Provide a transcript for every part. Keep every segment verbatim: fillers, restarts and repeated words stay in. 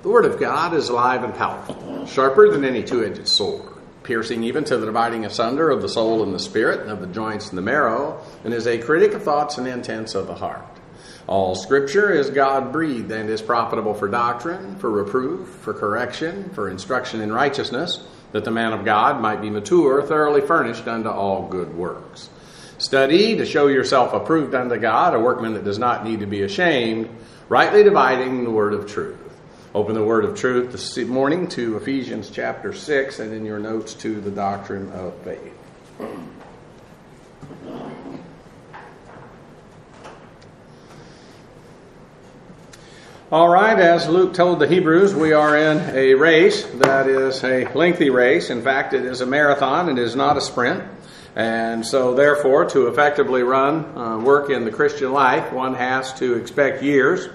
The Word of God is alive and powerful, sharper than any two-edged sword, piercing even to the dividing asunder of the soul and the spirit, and of the joints and the marrow, and is a critic of thoughts and intents of the heart. All Scripture is God-breathed and is profitable for doctrine, for reproof, for correction, for instruction in righteousness, that the man of God might be mature, thoroughly furnished unto all good works. Study to show yourself approved unto God, a workman that does not need to be ashamed, rightly dividing the word of truth. Open the word of truth this morning to Ephesians chapter six, and in your notes to the doctrine of faith. All right, as Luke told the Hebrews, we are in a race that is a lengthy race. In fact, it is a marathon. It is not a sprint. And so, therefore, to effectively run uh, work in the Christian life, one has to expect years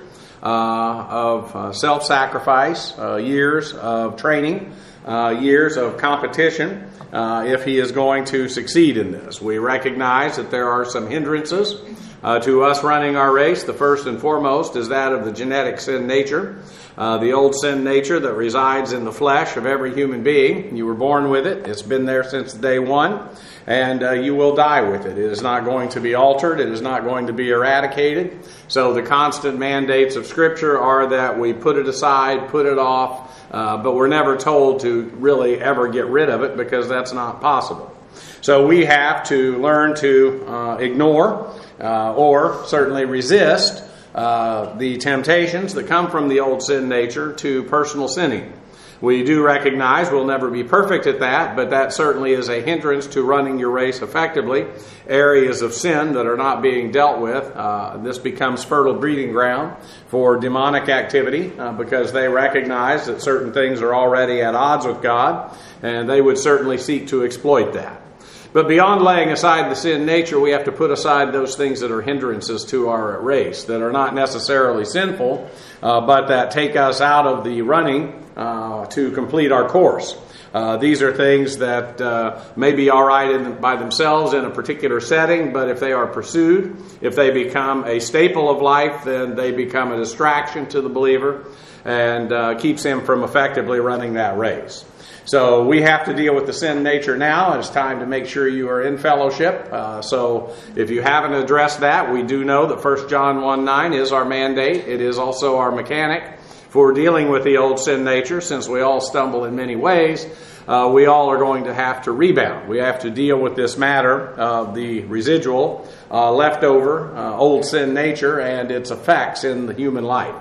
uh, of uh, self-sacrifice, uh, years of training, uh, years of competition, uh, if he is going to succeed in this. We recognize that there are some hindrances uh, to us running our race. The first and foremost is that of the genetic sin nature, uh, the old sin nature that resides in the flesh of every human being. You were born with it. It's been there since day one. And uh, you will die with it. It is not going to be altered. It is not going to be eradicated. So the constant mandates of Scripture are that we put it aside, put it off, uh, but we're never told to really ever get rid of it, because that's not possible. So we have to learn to uh, ignore uh, or certainly resist uh, the temptations that come from the old sin nature to personal sinning. We do recognize we'll never be perfect at that, but that certainly is a hindrance to running your race effectively. Areas of sin that are not being dealt with, uh, this becomes fertile breeding ground for demonic activity uh, because they recognize that certain things are already at odds with God, and they would certainly seek to exploit that. But beyond laying aside the sin nature, we have to put aside those things that are hindrances to our race, that are not necessarily sinful, uh, but that take us out of the running uh, to complete our course. Uh, these are things that uh, may be all right in, by themselves in a particular setting, but if they are pursued, if they become a staple of life, then they become a distraction to the believer and uh, keeps him from effectively running that race. So we have to deal with the sin nature now, and it's time to make sure you are in fellowship. Uh, so if you haven't addressed that, we do know that First John one nine is our mandate. It is also our mechanic for dealing with the old sin nature. Since we all stumble in many ways, uh, we all are going to have to rebound. We have to deal with this matter of the residual, uh, leftover, uh, old sin nature and its effects in the human life.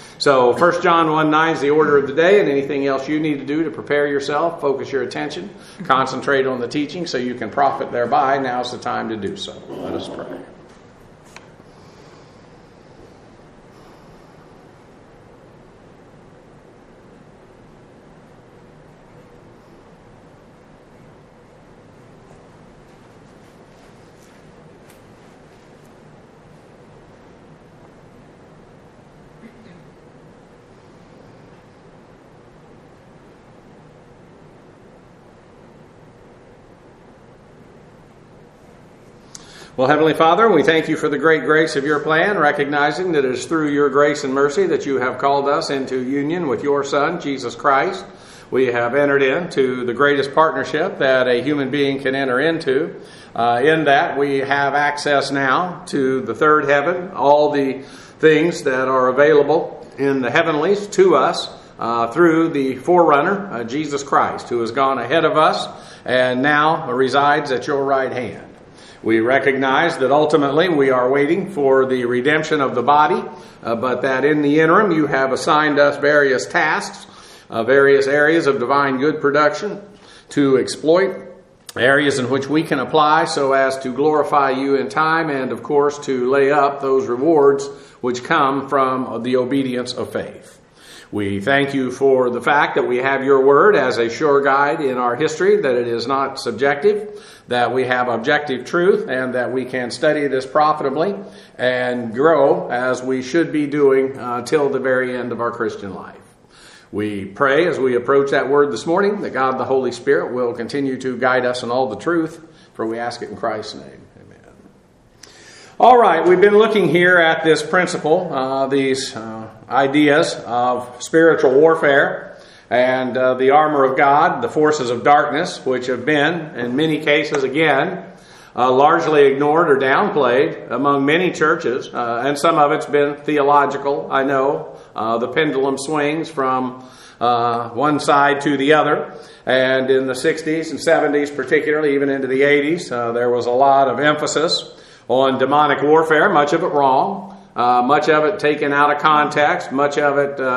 So First John one nine is the order of the day, and anything else you need to do to prepare yourself, focus your attention, concentrate on the teaching so you can profit thereby, now's the time to do so. Let us pray. Well, Heavenly Father, we thank you for the great grace of your plan, recognizing that it is through your grace and mercy that you have called us into union with your Son, Jesus Christ. We have entered into the greatest partnership that a human being can enter into. Uh, in that we have access now to the third heaven, all the things that are available in the heavenlies to us uh, through the forerunner, uh, Jesus Christ, who has gone ahead of us and now resides at your right hand. We recognize that ultimately we are waiting for the redemption of the body, uh, but that in the interim you have assigned us various tasks, uh, various areas of divine good production to exploit, areas in which we can apply so as to glorify you in time and, of course, to lay up those rewards which come from the obedience of faith. We thank you for the fact that we have your word as a sure guide in our history, that it is not subjective, that we have objective truth, and that we can study this profitably and grow as we should be doing uh, till the very end of our Christian life. We pray as we approach that word this morning that God the Holy Spirit will continue to guide us in all the truth, for we ask it in Christ's name. All right, we've been looking here at this principle, uh, these uh, ideas of spiritual warfare and uh, the armor of God, the forces of darkness, which have been, in many cases, again, uh, largely ignored or downplayed among many churches, uh, and some of it's been theological, I know. Uh, the pendulum swings from uh, one side to the other, and in the sixties and seventies particularly, even into the eighties, uh, there was a lot of emphasis on demonic warfare, much of it wrong. Uh, much of it taken out of context, much of it uh,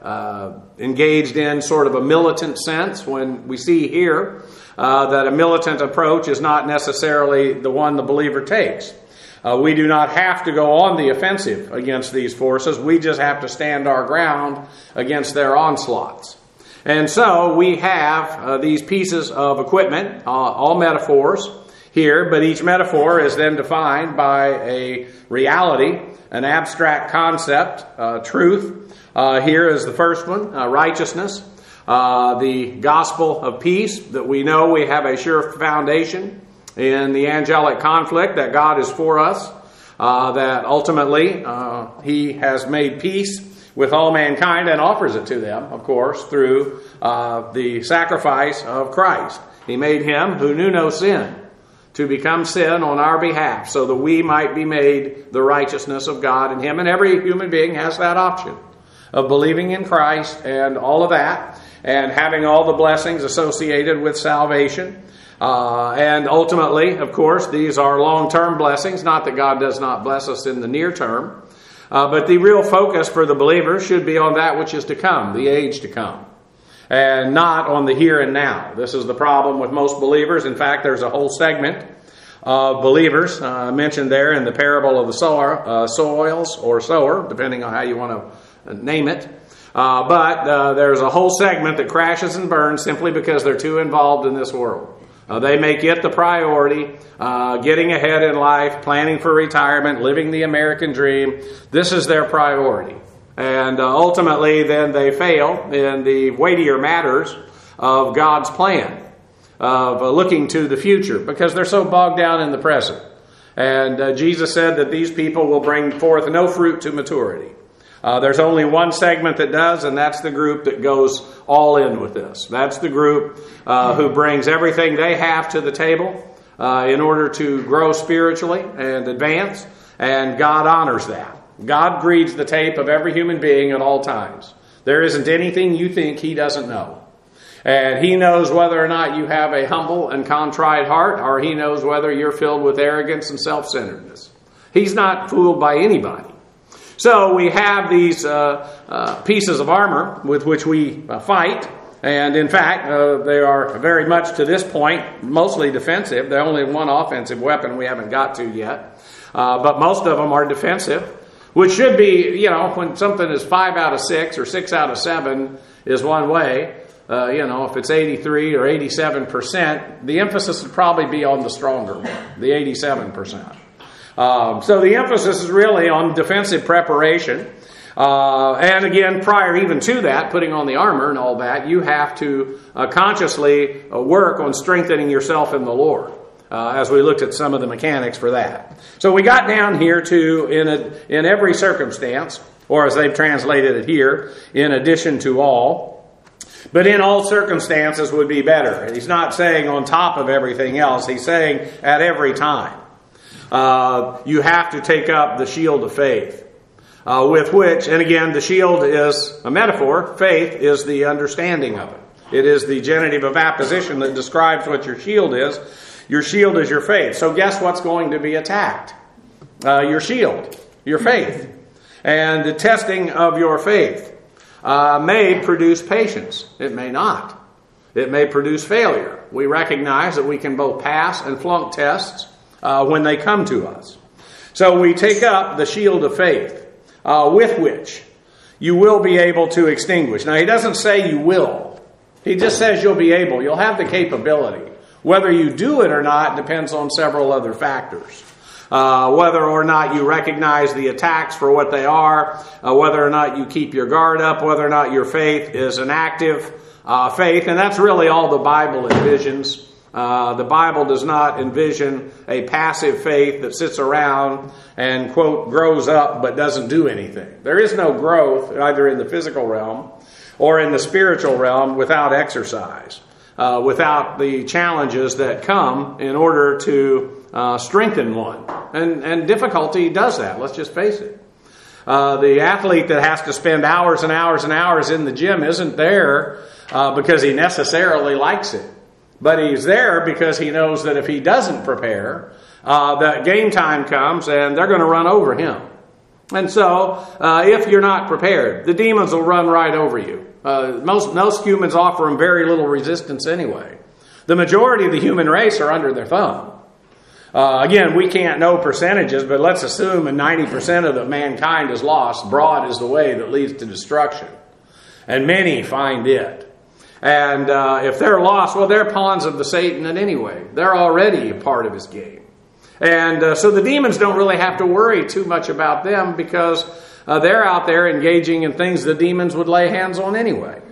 uh, engaged in sort of a militant sense, when we see here uh, that a militant approach is not necessarily the one the believer takes. Uh, we do not have to go on the offensive against these forces. We just have to stand our ground against their onslaughts. And so we have uh, these pieces of equipment, uh, all metaphors here, but each metaphor is then defined by a reality, an abstract concept, uh, truth. Uh, here is the first one, uh, righteousness. Uh, the gospel of peace, that we know we have a sure foundation in the angelic conflict, that God is for us, uh, that ultimately uh, He has made peace with all mankind and offers it to them, of course, through uh, the sacrifice of Christ. He made Him who knew no sin to become sin on our behalf, so that we might be made the righteousness of God in Him. And every human being has that option of believing in Christ and all of that, and having all the blessings associated with salvation. Uh, and ultimately, of course, these are long-term blessings, not that God does not bless us in the near term. Uh, but the real focus for the believer should be on that which is to come, the age to come, and not on the here and now. This is the problem with most believers. In fact, there's a whole segment of believers uh, mentioned there in the parable of the sower, uh, soils or sower, depending on how you want to name it. Uh, but uh, there's a whole segment that crashes and burns simply because they're too involved in this world. Uh, they make it the priority, uh, getting ahead in life, planning for retirement, living the American dream. This is their priority. And uh, ultimately, then they fail in the weightier matters of God's plan, of uh, looking to the future, because they're so bogged down in the present. And uh, Jesus said that these people will bring forth no fruit to maturity. Uh, there's only one segment that does, and that's the group that goes all in with this. That's the group uh, who brings everything they have to the table uh, in order to grow spiritually and advance, and God honors that. God reads the tape of every human being at all times. There isn't anything you think He doesn't know. And He knows whether or not you have a humble and contrite heart, or He knows whether you're filled with arrogance and self-centeredness. He's not fooled by anybody. So we have these uh, uh, pieces of armor with which we uh, fight. And in fact, uh, they are very much to this point mostly defensive. They're only one offensive weapon we haven't got to yet. Uh, but most of them are defensive, which should be, you know, when something is five out of six or six out of seven is one way. Uh, you know, if it's eighty-three or eighty-seven percent, the emphasis would probably be on the stronger one, the eighty-seven percent. Um, so the emphasis is really on defensive preparation. Uh, and again, prior even to that, putting on the armor and all that, you have to uh, consciously uh, work on strengthening yourself in the Lord, uh, as we looked at some of the mechanics for that. So we got down here to, in, a, in every circumstance, or as they've translated it here, in addition to all. But in all circumstances would be better. He's not saying on top of everything else. He's saying at every time. Uh, you have to take up the shield of faith, uh, with which, and again, the shield is a metaphor. Faith is the understanding of it. It is the genitive of apposition that describes what your shield is. Your shield is your faith. So guess what's going to be attacked? Uh, your shield, your faith. And the testing of your faith uh, may produce patience. It may not. It may produce failure. We recognize that we can both pass and flunk tests Uh, when they come to us. So we take up the shield of faith, uh, with which you will be able to extinguish. Now, he doesn't say you will. He just says you'll be able. You'll have the capability. Whether you do it or not depends on several other factors. Uh, whether or not you recognize the attacks for what they are, uh, whether or not you keep your guard up, whether or not your faith is an active uh, faith. And that's really all the Bible envisions Uh, the Bible does not envision a passive faith that sits around and, quote, grows up but doesn't do anything. There is no growth either in the physical realm or in the spiritual realm without exercise, uh, without the challenges that come in order to uh, strengthen one. And, and difficulty does that, let's just face it. Uh, the athlete that has to spend hours and hours and hours in the gym isn't there uh, because he necessarily likes it. But he's there because he knows that if he doesn't prepare, uh, that game time comes and they're going to run over him. And so, uh, if you're not prepared, the demons will run right over you. Uh, most, most humans offer them very little resistance anyway. The majority of the human race are under their thumb. Uh, again, we can't know percentages, but let's assume that ninety percent of the mankind is lost. Broad is the way that leads to destruction. And many find it. And uh, if they're lost, well, they're pawns of the Satan in any way. They're already a part of his game. And uh, so the demons don't really have to worry too much about them because uh, they're out there engaging in things the demons would lay hands on anyway.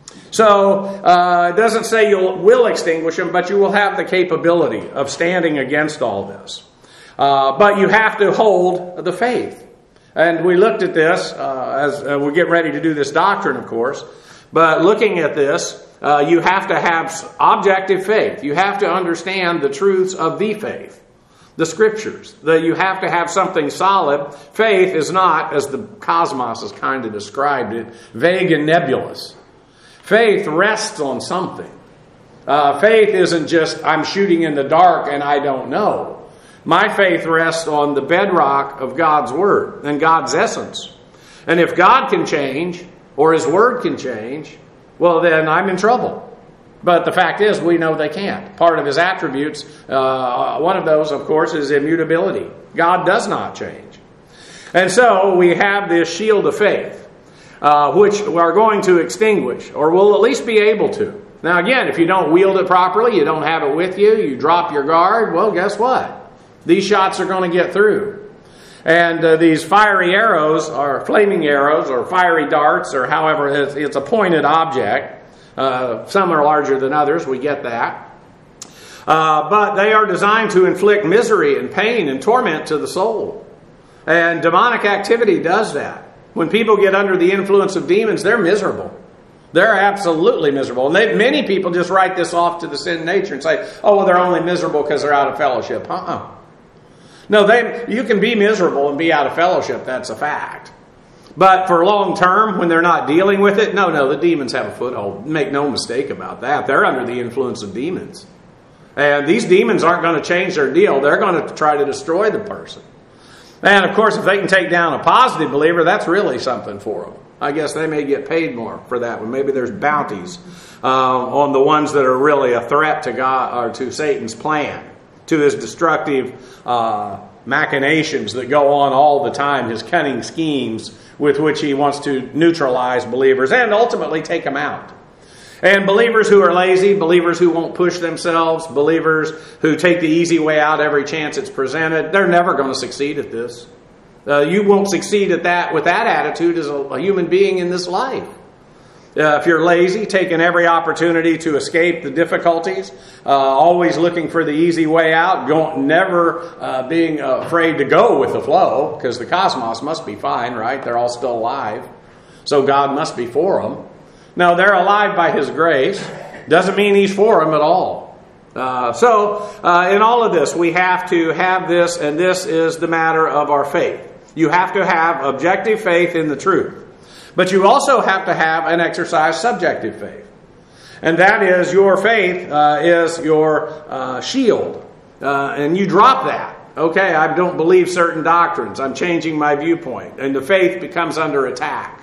So uh, it doesn't say you will extinguish them, but you will have the capability of standing against all this. Uh, but you have to hold the faith. And we looked at this uh, as uh, we get ready to do this doctrine, of course. But looking at this, uh, you have to have objective faith. You have to understand the truths of the faith, the Scriptures. That you have to have something solid. Faith is not, as the cosmos has kind of described it, vague and nebulous. Faith rests on something. Uh, faith isn't just, I'm shooting in the dark and I don't know. My faith rests on the bedrock of God's Word and God's essence. And if God can change, or His Word can change, well, then I'm in trouble. But the fact is, we know they can't. Part of His attributes, uh, one of those, of course, is immutability. God does not change. And so we have this shield of faith, uh, which we are going to extinguish, or will at least be able to. Now, again, if you don't wield it properly, you don't have it with you, you drop your guard, well, guess what? These shots are going to get through. And uh, these fiery arrows, or flaming arrows, or fiery darts, or however, it's, it's a pointed object. Uh, some are larger than others, we get that. Uh, but they are designed to inflict misery and pain and torment to the soul. And demonic activity does that. When people get under the influence of demons, they're miserable. They're absolutely miserable. And they, many people just write this off to the sin nature and say, oh, well, they're only miserable because they're out of fellowship. Uh-uh. No, they, you can be miserable and be out of fellowship. That's a fact. But for long term, when they're not dealing with it, no, no, the demons have a foothold. Make no mistake about that. They're under the influence of demons. And these demons aren't going to change their deal. They're going to try to destroy the person. And of course, if they can take down a positive believer, that's really something for them. I guess they may get paid more for that one. Maybe there's bounties uh, on the ones that are really a threat to God or to Satan's plan, to his destructive uh, machinations that go on all the time, his cunning schemes with which he wants to neutralize believers and ultimately take them out. And believers who are lazy, believers who won't push themselves, believers who take the easy way out every chance it's presented, they're never going to succeed at this. Uh, you won't succeed at that with that attitude as a, a human being in this life. Uh, if you're lazy, taking every opportunity to escape the difficulties, uh, always looking for the easy way out, going, never uh, being afraid to go with the flow, because the cosmos must be fine, right? They're all still alive. So God must be for them. No, they're alive by His grace. Doesn't mean He's for them at all. Uh, so, uh, in all of this, we have to have this, and this is the matter of our faith. You have to have objective faith in the truth. But you also have to have and exercise subjective faith. And that is, your faith uh, is your uh, shield. Uh, and you drop that. Okay, I don't believe certain doctrines. I'm changing my viewpoint. And the faith becomes under attack.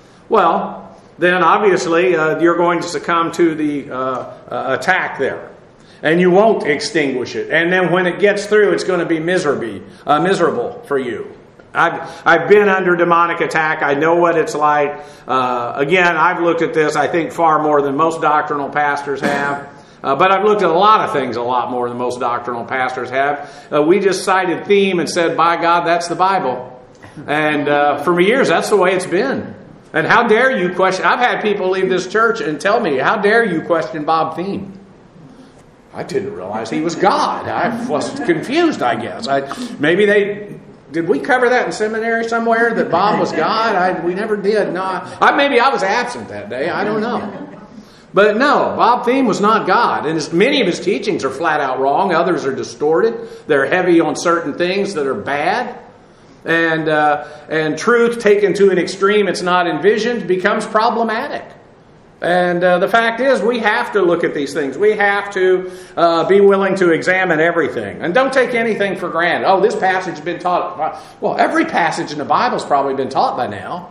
Well, then obviously uh, you're going to succumb to the uh, uh, attack there. And you won't extinguish it. And then when it gets through, it's going to be miserable, uh, miserable for you. I've, I've been under demonic attack. I know what it's like. Uh, again, I've looked at this, I think, far more than most doctrinal pastors have. Uh, but I've looked at a lot of things a lot more than most doctrinal pastors have. Uh, we just cited theme and said, by God, that's the Bible. And uh, for years, that's the way it's been. And how dare you question... I've had people leave this church and tell me, how dare you question Bob Thiem? I didn't realize he was God. I was confused, I guess. I, maybe they... Did we cover that in seminary somewhere, that Bob was God? I, we never did. No, I, maybe I was absent that day. I don't know. But no, Bob Thiem was not God. And his, many of his teachings are flat out wrong. Others are distorted. They're heavy on certain things that are bad. And, uh, and truth taken to an extreme it's not envisioned becomes problematic. And uh, the fact is, we have to look at these things. We have to uh, be willing to examine everything. And don't take anything for granted. Oh, this passage has been taught. Well, every passage in the Bible has probably been taught by now.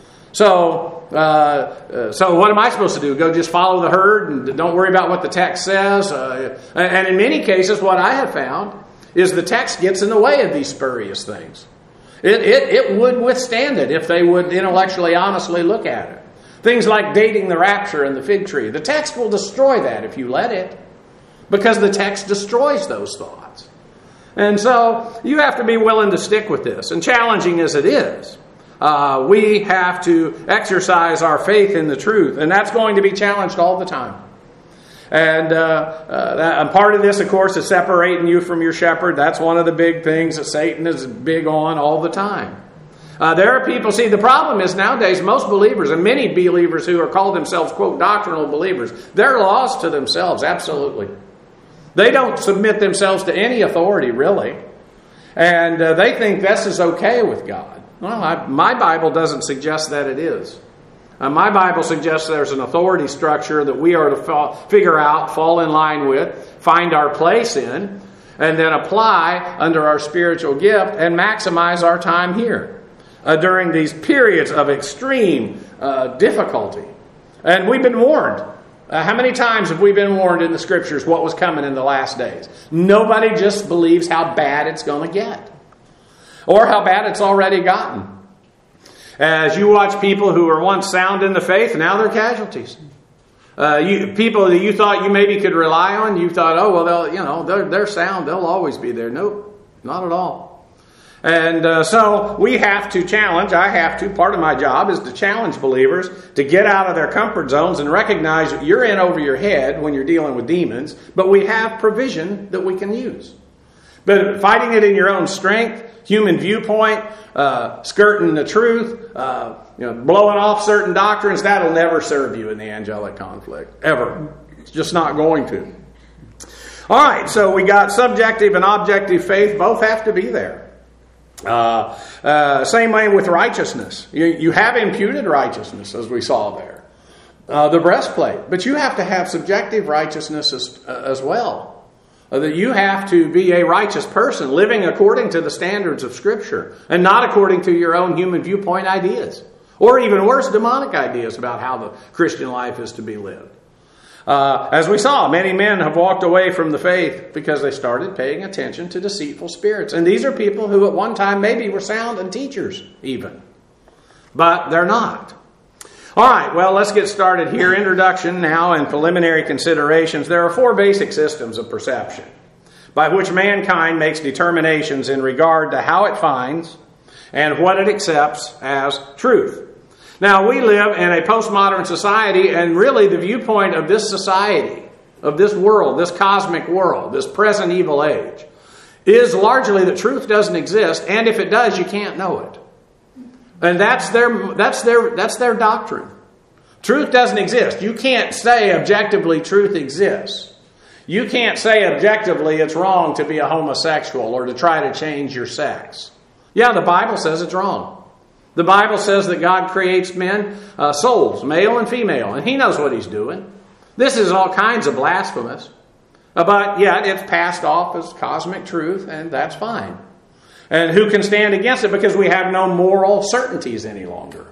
So, uh, uh, so what am I supposed to do? Go just follow the herd and don't worry about what the text says? Uh, and in many cases, what I have found is the text gets in the way of these spurious things. It, it, it would withstand it if they would intellectually, honestly look at it. Things like dating the rapture and the fig tree. The text will destroy that if you let it, because the text destroys those thoughts. And so you have to be willing to stick with this. And challenging as it is, uh, we have to exercise our faith in the truth. And that's going to be challenged all the time. And, uh, uh, that, and part of this, of course, is separating you from your shepherd. That's one of the big things that Satan is big on all the time. Uh, there are people, see, the problem is nowadays most believers, and many believers who are called themselves, quote, doctrinal believers, they're lost to themselves, absolutely. They don't submit themselves to any authority, really. And uh, they think this is okay with God. Well, I, my Bible doesn't suggest that it is. Uh, my Bible suggests there's an authority structure that we are to fall, figure out, fall in line with, find our place in, and then apply under our spiritual gift and maximize our time here. Uh, during these periods of extreme uh, difficulty. And we've been warned. Uh, how many times have we been warned in the Scriptures what was coming in the last days? Nobody just believes how bad it's going to get. Or how bad it's already gotten. As you watch people who were once sound in the faith, now they're casualties. Uh, you, people that you thought you maybe could rely on, you thought, oh, well, they'll, you know, they're, they're sound. They'll always be there. Nope, not at all. And uh, so we have to challenge, I have to, part of my job is to challenge believers to get out of their comfort zones and recognize that you're in over your head when you're dealing with demons, but we have provision that we can use. But fighting it in your own strength, human viewpoint, uh, skirting the truth, uh, you know, blowing off certain doctrines, that'll never serve you in the angelic conflict, ever. It's just not going to. All right, so we got subjective and objective faith, both have to be there. Uh, uh, same way with righteousness. You, you have imputed righteousness, as we saw there. Uh, the breastplate. But you have to have subjective righteousness as, uh, as well. Uh, that you have to be a righteous person, living according to the standards of Scripture, and not according to your own human viewpoint ideas. Or even worse, demonic ideas about how the Christian life is to be lived. Uh, as we saw, many men have walked away from the faith because they started paying attention to deceitful spirits. And these are people who at one time maybe were sound and teachers even. But they're not. All right, well, let's get started here. Introduction now and preliminary considerations. There are four basic systems of perception by which mankind makes determinations in regard to how it finds and what it accepts as truth. Now, we live in a postmodern society, and really the viewpoint of this society, of this world, this cosmic world, this present evil age, is largely that truth doesn't exist, and if it does, you can't know it. And that's their, that's their, that's their doctrine. Truth doesn't exist. You can't say objectively truth exists. You can't say objectively it's wrong to be a homosexual or to try to change your sex. Yeah, the Bible says it's wrong. The Bible says that God creates men, uh, souls, male and female, and He knows what He's doing. This is all kinds of blasphemous. Uh, but yet it's passed off as cosmic truth, and that's fine. And who can stand against it? Because we have no moral certainties any longer.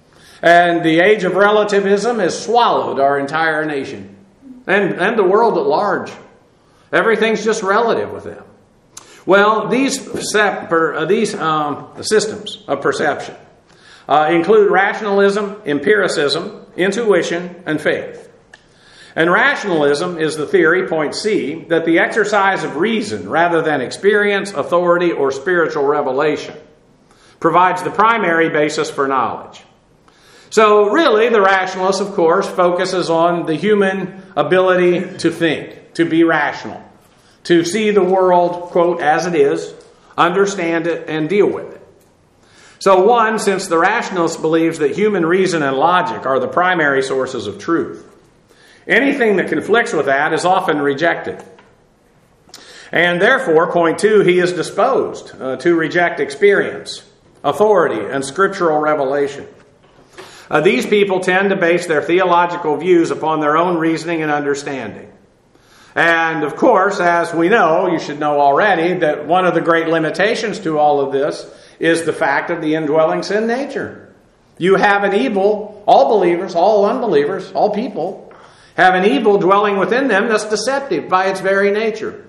And the age of relativism has swallowed our entire nation and, and the world at large. Everything's just relative with them. Well, these, uh, these um, systems of perception Uh, include rationalism, empiricism, intuition, and faith. And rationalism is the theory, point C, that the exercise of reason rather than experience, authority, or spiritual revelation provides the primary basis for knowledge. So really, the rationalist, of course, focuses on the human ability to think, to be rational, to see the world, quote, as it is, understand it, and deal with it. So one, since the rationalist believes that human reason and logic are the primary sources of truth, anything that conflicts with that is often rejected. And therefore, point two, he is disposed uh, to reject experience, authority, and scriptural revelation. Uh, these people tend to base their theological views upon their own reasoning and understanding. And of course, as we know, you should know already, that one of the great limitations to all of this is the fact of the indwelling sin nature. You have an evil, all believers, all unbelievers, all people, have an evil dwelling within them that's deceptive by its very nature.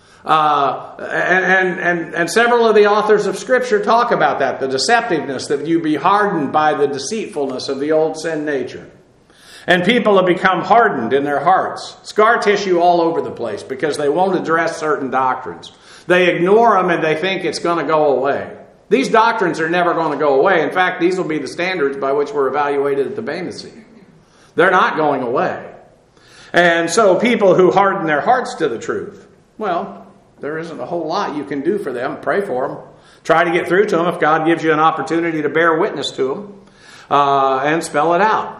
Uh, and, and, and, and several of the authors of Scripture talk about that, the deceptiveness, that you be hardened by the deceitfulness of the old sin nature. And people have become hardened in their hearts, scar tissue all over the place because they won't address certain doctrines. They ignore them and they think it's going to go away. These doctrines are never going to go away. In fact, these will be the standards by which we're evaluated at the Bema Seat. They're not going away. And so people who harden their hearts to the truth, well, there isn't a whole lot you can do for them. Pray for them. Try to get through to them if God gives you an opportunity to bear witness to them uh, and spell it out.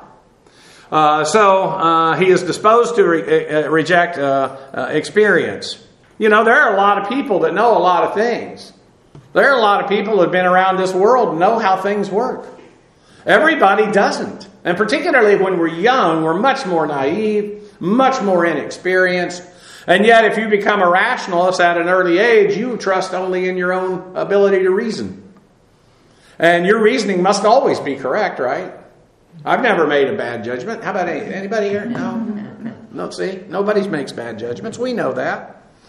Uh, so uh, he is disposed to re- uh, reject uh, uh, experience. You know, there are a lot of people that know a lot of things. There are a lot of people that have been around this world and know how things work. Everybody doesn't. And particularly when we're young, we're much more naive, much more inexperienced. And yet if you become a rationalist at an early age, you trust only in your own ability to reason. And your reasoning must always be correct, right? I've never made a bad judgment. How about any, anybody here? No? No, see? Nobody makes bad judgments. We know that.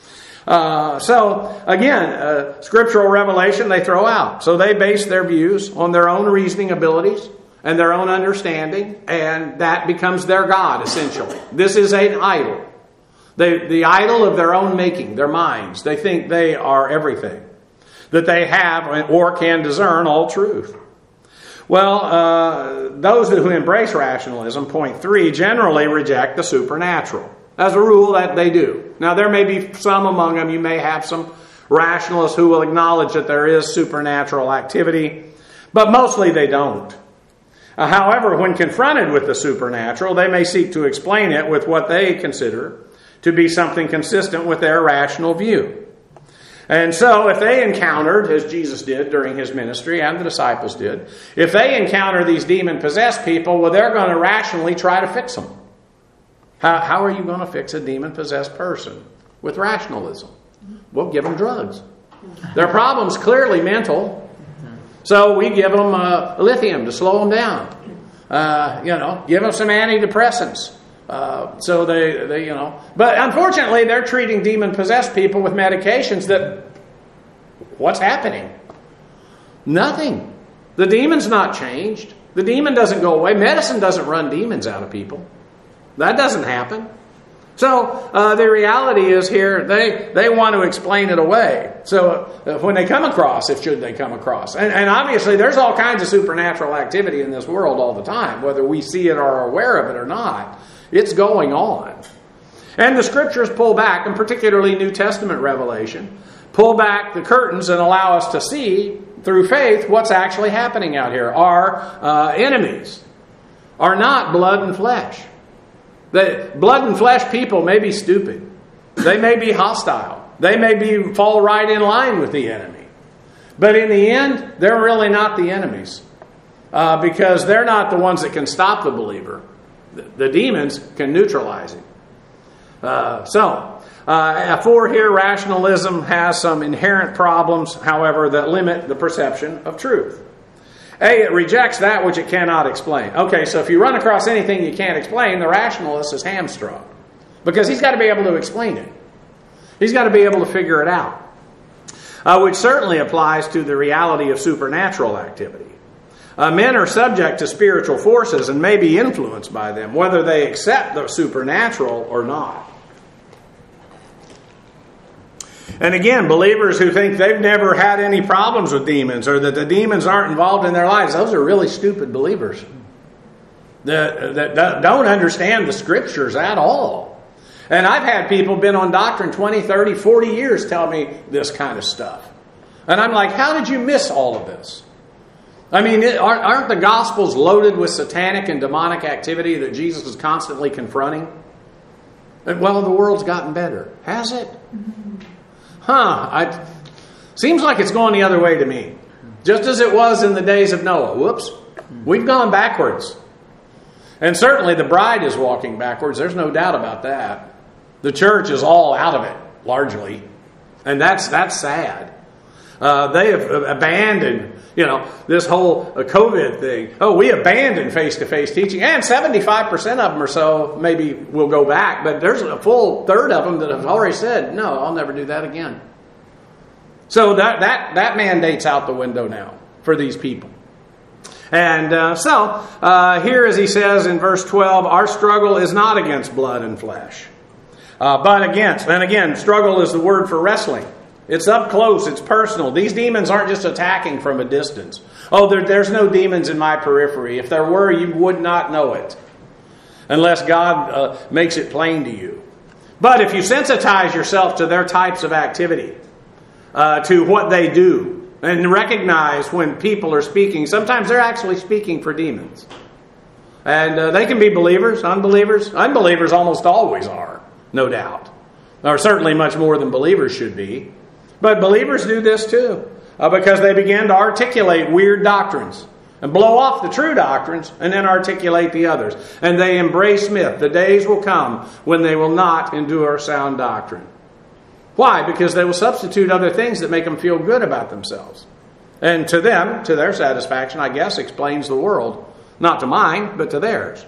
Uh, so, again, uh, scriptural revelation they throw out. So they base their views on their own reasoning abilities and their own understanding, and that becomes their God, essentially. This is an idol. They, the idol of their own making, their minds. They think they are everything, that they have or can discern all truth. Well, uh, those who embrace rationalism, point three, generally reject the supernatural. As a rule, that they do. Now, there may be some among them. You may have some rationalists who will acknowledge that there is supernatural activity, but mostly they don't. Uh, however, when confronted with the supernatural, they may seek to explain it with what they consider to be something consistent with their rational view. And so if they encountered, as Jesus did during his ministry and the disciples did, if they encounter these demon-possessed people, well, they're going to rationally try to fix them. How, how are you going to fix a demon-possessed person? With rationalism. Well, give them drugs. Their problem's clearly mental. So we give them uh, lithium to slow them down. Uh, you know, give them some antidepressants. Uh, so they, they, you know. But unfortunately, they're treating demon-possessed people with medications that, what's happening? Nothing. The demon's not changed. The demon doesn't go away. Medicine doesn't run demons out of people. That doesn't happen. So uh, the reality is here, they, they want to explain it away. So uh, when they come across, if should they come across. And, and obviously there's all kinds of supernatural activity in this world all the time, whether we see it or are aware of it or not. It's going on. And the scriptures pull back, and particularly New Testament revelation, pull back the curtains and allow us to see through faith what's actually happening out here. Our uh, enemies are not blood and flesh. The blood and flesh people may be stupid. They may be hostile. They may be fall right in line with the enemy. But in the end, they're really not the enemies. Uh, because they're not the ones that can stop the believer. The, the demons can neutralize him. Uh, so, uh, for here, rationalism has some inherent problems, however, that limit the perception of truth. A, it rejects that which it cannot explain. Okay, so if you run across anything you can't explain, the rationalist is hamstrung. Because he's got to be able to explain it. He's got to be able to figure it out. Uh, which certainly applies to the reality of supernatural activity. Uh, men are subject to spiritual forces and may be influenced by them, whether they accept the supernatural or not. And again, believers who think they've never had any problems with demons or that the demons aren't involved in their lives, those are really stupid believers that, that don't understand the scriptures at all. And I've had people been on doctrine twenty, thirty, forty years tell me this kind of stuff. And I'm like, how did you miss all of this? I mean, aren't the Gospels loaded with satanic and demonic activity that Jesus is constantly confronting? And, well, the world's gotten better. Has it? Huh. I, seems like it's going the other way to me. Just as it was in the days of Noah. Whoops. We've gone backwards. And certainly the bride is walking backwards. There's no doubt about that. The church is all out of it, largely. And that's that's sad. Uh, they have abandoned, you know, this whole COVID thing. Oh, we abandoned face-to-face teaching. And seventy-five percent of them or so maybe will go back. But there's a full third of them that have already said, no, I'll never do that again. So that, that, that mandate's out the window now for these people. And uh, so, uh, here as he says in verse twelve, our struggle is not against blood and flesh. Uh, but against, and again, struggle is the word for wrestling. It's up close, it's personal. These demons aren't just attacking from a distance. Oh, there, there's no demons in my periphery. If there were, you would not know it. Unless God uh, makes it plain to you. But if you sensitize yourself to their types of activity, uh, to what they do, and recognize when people are speaking, sometimes they're actually speaking for demons. And uh, they can be believers, unbelievers. Unbelievers almost always are, no doubt. Or certainly much more than believers should be. But believers do this too. Uh, because they begin to articulate weird doctrines. And blow off the true doctrines and then articulate the others. And they embrace myth. The days will come when they will not endure sound doctrine. Why? Because they will substitute other things that make them feel good about themselves. And to them, to their satisfaction, I guess, explains the world. Not to mine, but to theirs.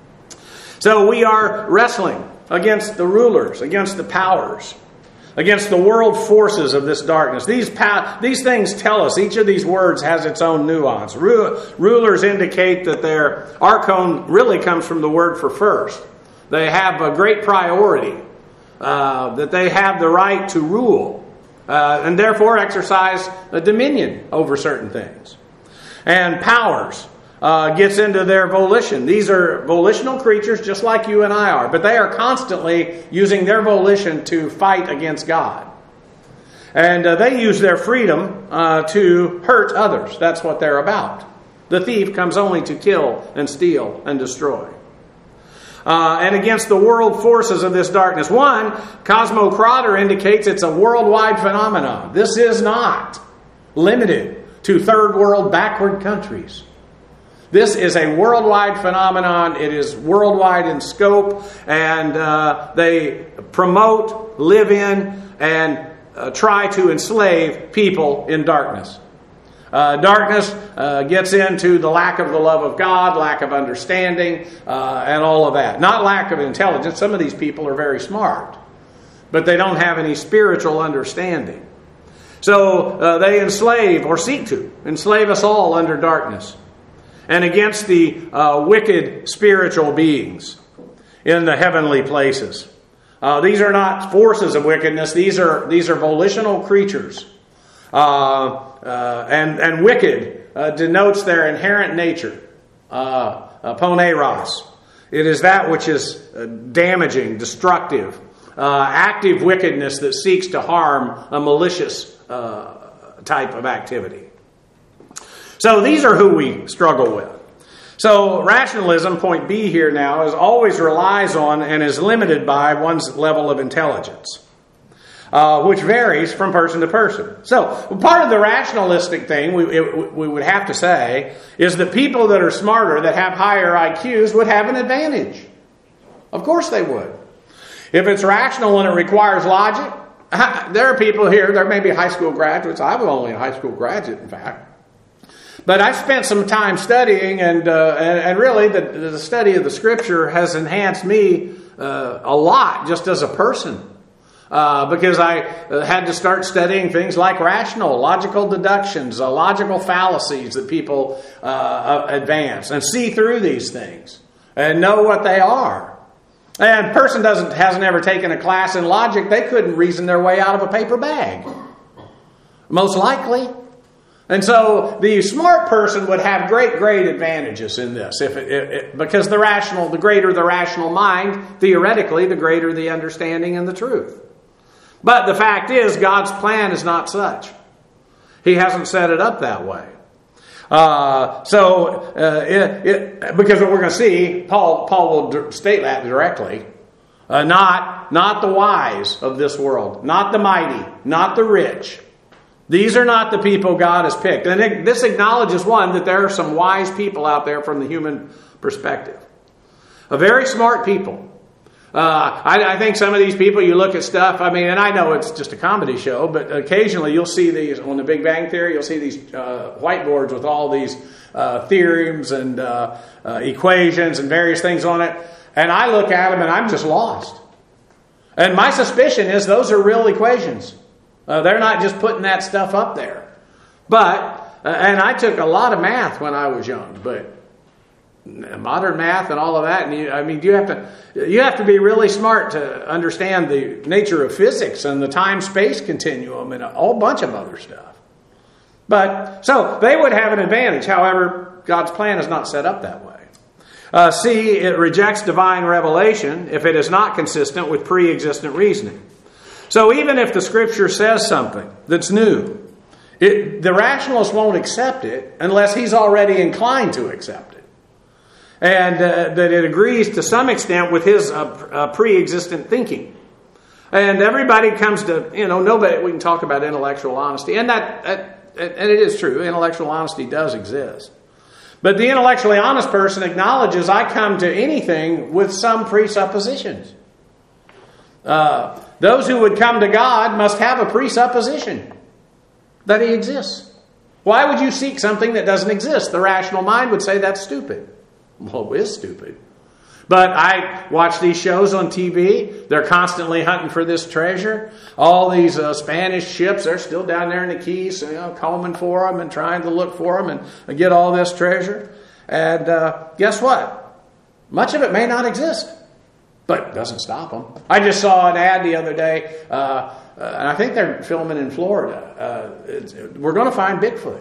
So we are wrestling against the rulers, against the powers, against the world forces of this darkness. These pow- these things tell us, each of these words has its own nuance. Ru- rulers indicate that their archon really comes from the word for first. They have a great priority, uh, that they have the right to rule, uh, and therefore exercise a dominion over certain things. And powers uh, gets into their volition. These are volitional creatures just like you and I are, but they are constantly using their volition to fight against God. And uh, they use their freedom uh, to hurt others. That's what they're about. The thief comes only to kill and steal and destroy. Uh, and against the world forces of this darkness. One, Cosmo Crowder indicates it's a worldwide phenomenon. This is not limited to third world backward countries. This is a worldwide phenomenon. It is worldwide in scope, and uh, they promote, live in, and uh, try to enslave people in darkness. Uh, darkness uh, gets into the lack of the love of God, lack of understanding, uh, and all of that. Not lack of intelligence. Some of these people are very smart, but they don't have any spiritual understanding. So uh, they enslave, or seek to, enslave us all under darkness. And against the uh, wicked spiritual beings in the heavenly places. Uh, these are not forces of wickedness. These are these are volitional creatures. Uh, uh, and, and wicked uh, denotes their inherent nature. Uh, uh, poneros. It is that which is uh, damaging, destructive, uh, active wickedness that seeks to harm a malicious uh, type of activity. So these are who we struggle with. So rationalism, point B here now, is always relies on and is limited by one's level of intelligence, uh, which varies from person to person. So part of the rationalistic thing we, it, we would have to say is that people that are smarter, that have higher I Qs, would have an advantage. Of course they would. If it's rational and it requires logic, there are people here, there may be high school graduates. I was only a high school graduate, in fact. But I've spent some time studying, and uh, and, and really the, the study of the Scripture has enhanced me uh, a lot just as a person. Uh, because I uh, had to start studying things like rational, logical deductions, uh, logical fallacies that people uh, advance, and see through these things and know what they are. And a person doesn't hasn't ever taken a class in logic, they couldn't reason their way out of a paper bag. Most likely. And so the smart person would have great, great advantages in this, if it, it, it, because the rational, the greater the rational mind, theoretically, the greater the understanding and the truth. But the fact is, God's plan is not such. He hasn't set it up that way. Uh, so, uh, it, it, because what we're going to see, Paul, Paul will state that directly. Uh, not, not the wise of this world, not the mighty, not the rich. These are not the people God has picked. And it, this acknowledges, one, that there are some wise people out there from the human perspective. A very smart people. Uh, I, I think some of these people, you look at stuff, I mean, and I know it's just a comedy show, but occasionally you'll see these, on the Big Bang Theory, you'll see these uh, whiteboards with all these uh, theorems and uh, uh, equations and various things on it. And I look at them and I'm just lost. And my suspicion is those are real equations. Uh, they're not just putting that stuff up there. But, uh, and I took a lot of math when I was young, but modern math and all of that, and you, I mean, you have to you have to be really smart to understand the nature of physics and the time-space continuum and a whole bunch of other stuff. But, so, they would have an advantage. However, God's plan is not set up that way. Uh, C, it rejects divine revelation if it is not consistent with pre-existent reasoning. So even if the Scripture says something that's new, it, the rationalist won't accept it unless he's already inclined to accept it. And uh, that it agrees to some extent with his uh, uh, pre-existent thinking. And everybody comes to, you know, nobody, we can talk about intellectual honesty. And that, that and it is true, intellectual honesty does exist. But the intellectually honest person acknowledges I come to anything with some presuppositions. Uh, those who would come to God must have a presupposition that He exists. Why would you seek something that doesn't exist? The rational mind would say that's stupid. Well, it is stupid. But I watch these shows on T V. They're constantly hunting for this treasure. All these uh, Spanish ships, they're still down there in the Keys, you know, combing for them and trying to look for them and, and get all this treasure. And uh, guess what? Much of it may not exist. But it doesn't stop them. I just saw an ad the other day, uh, uh, and I think they're filming in Florida. Uh, it's, we're going to find Bigfoot.